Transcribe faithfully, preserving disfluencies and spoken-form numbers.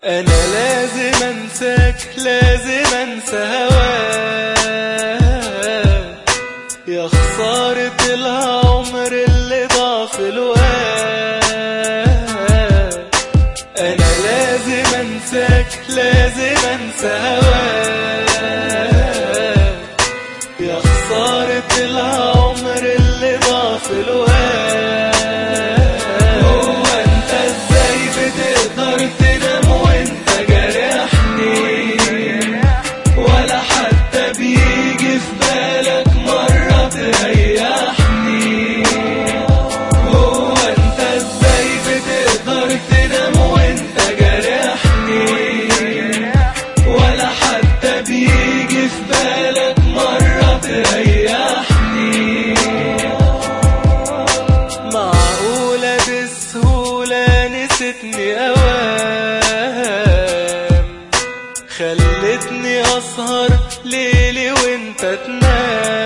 أنا لازم أنساك، لازم أنسى هواك، يا خسارة العمر اللي ضاع في الوقت. أنا لازم أنساك، لازم أنسى هواك، يا خسارة العمر اللي ضاع في الوقت. هو أنت إزاي بتقدر تنام وأنت جارحني، ولا حتى بيجي في بالك مرة تريحني؟ هو أنت إزاي بتقدر تنام وأنت جارحني، ولا حتى بيجي في بالك مرة تريحني؟ معقولة بسهولة نسيتني أوام، خلتني أسهر ليلي وانت تنام؟